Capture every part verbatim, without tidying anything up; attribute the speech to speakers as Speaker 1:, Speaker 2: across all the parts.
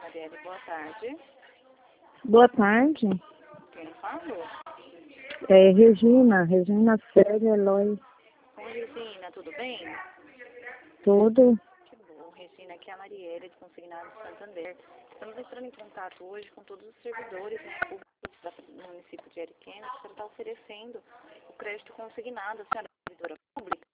Speaker 1: Marielle, boa tarde.
Speaker 2: Boa tarde.
Speaker 1: Quem falou?
Speaker 2: É Regina, Regina Célia Eloy.
Speaker 1: Oi, Regina, tudo bem?
Speaker 2: Tudo.
Speaker 1: Que bom, Regina, aqui é a Marielle, de Consignado de Santander. Estamos entrando em contato hoje com todos os servidores públicos do município de Ariquemes que está oferecendo o crédito consignado. A senhora é servidora pública?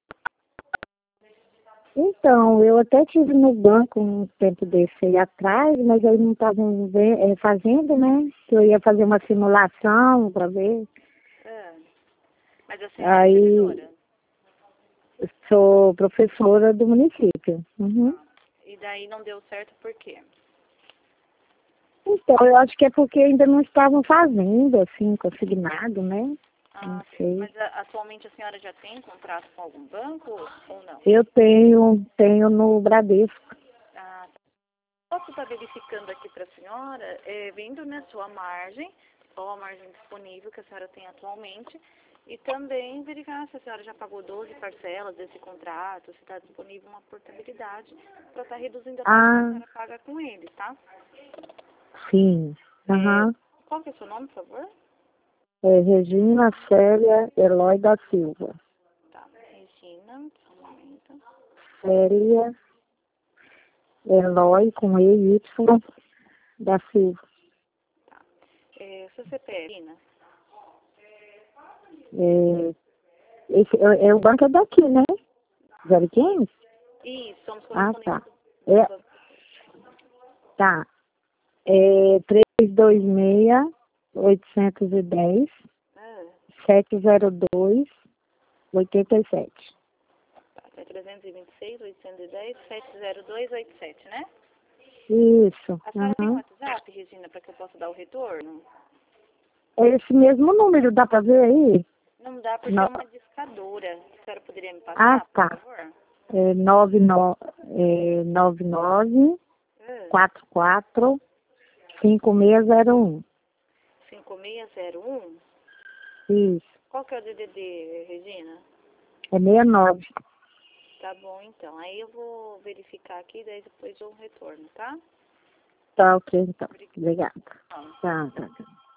Speaker 2: Então, eu até tive no banco um tempo desse aí atrás, mas aí não estavam é, fazendo, né? Que eu ia fazer uma simulação para ver.
Speaker 1: Ah, mas a senhora é
Speaker 2: Aí,
Speaker 1: servidora?
Speaker 2: sou professora do município. Uhum.
Speaker 1: E daí não deu certo por quê?
Speaker 2: Então, eu acho que é porque ainda não estavam fazendo, assim, consignado, né? Não
Speaker 1: Ah,
Speaker 2: sei.
Speaker 1: mas a, atualmente a senhora já tem contrato com algum banco ou não?
Speaker 2: Eu tenho, tenho no Bradesco.
Speaker 1: Ah, posso estar verificando aqui para a senhora, é, vendo na sua margem, qual a margem disponível que a senhora tem atualmente, e também verificar se a senhora já pagou doze parcelas desse contrato, se está disponível uma portabilidade para estar reduzindo a taxa que a
Speaker 2: Ah,
Speaker 1: senhora paga com ele, tá?
Speaker 2: sim. Aham.
Speaker 1: É, qual que é o seu nome, por favor?
Speaker 2: É Regina Célia Eloy da Silva.
Speaker 1: Tá, Regina, só um momento.
Speaker 2: Célia Eloy com E Y da Silva.
Speaker 1: Tá. É, seu C P F, Regina?
Speaker 2: É, esse, é, é o banco é daqui, né? zero quinze?
Speaker 1: Isso, somos
Speaker 2: Ah,
Speaker 1: correspondentes
Speaker 2: tá.
Speaker 1: do, do
Speaker 2: É,
Speaker 1: banco.
Speaker 2: tá. É três dois seis, oito um zero,
Speaker 1: Ah,
Speaker 2: sete zero dois, oito sete.
Speaker 1: tá, é trezentos e vinte e seis, oitocentos e dez, sete zero dois oito sete, né?
Speaker 2: Isso.
Speaker 1: A senhora tem um
Speaker 2: Uhum.
Speaker 1: WhatsApp, Regina, para que eu possa dar o retorno?
Speaker 2: É esse mesmo número, dá pra ver aí?
Speaker 1: Não dá porque
Speaker 2: No...
Speaker 1: é uma discadora. A senhora poderia me
Speaker 2: Ah,
Speaker 1: passar, por
Speaker 2: tá.
Speaker 1: favor?
Speaker 2: É nove nove, é, nove nove
Speaker 1: Ah,
Speaker 2: quatro quatro cinco seis zero um.
Speaker 1: cinco seis zero um.
Speaker 2: Isso.
Speaker 1: Qual que é o D D D, Regina?
Speaker 2: É sessenta e nove.
Speaker 1: Tá bom, então. Aí eu vou verificar aqui, daí depois eu retorno, tá?
Speaker 2: Tá, ok, então.
Speaker 1: Obrigada.
Speaker 2: Obrigada. Tá, tá, tá.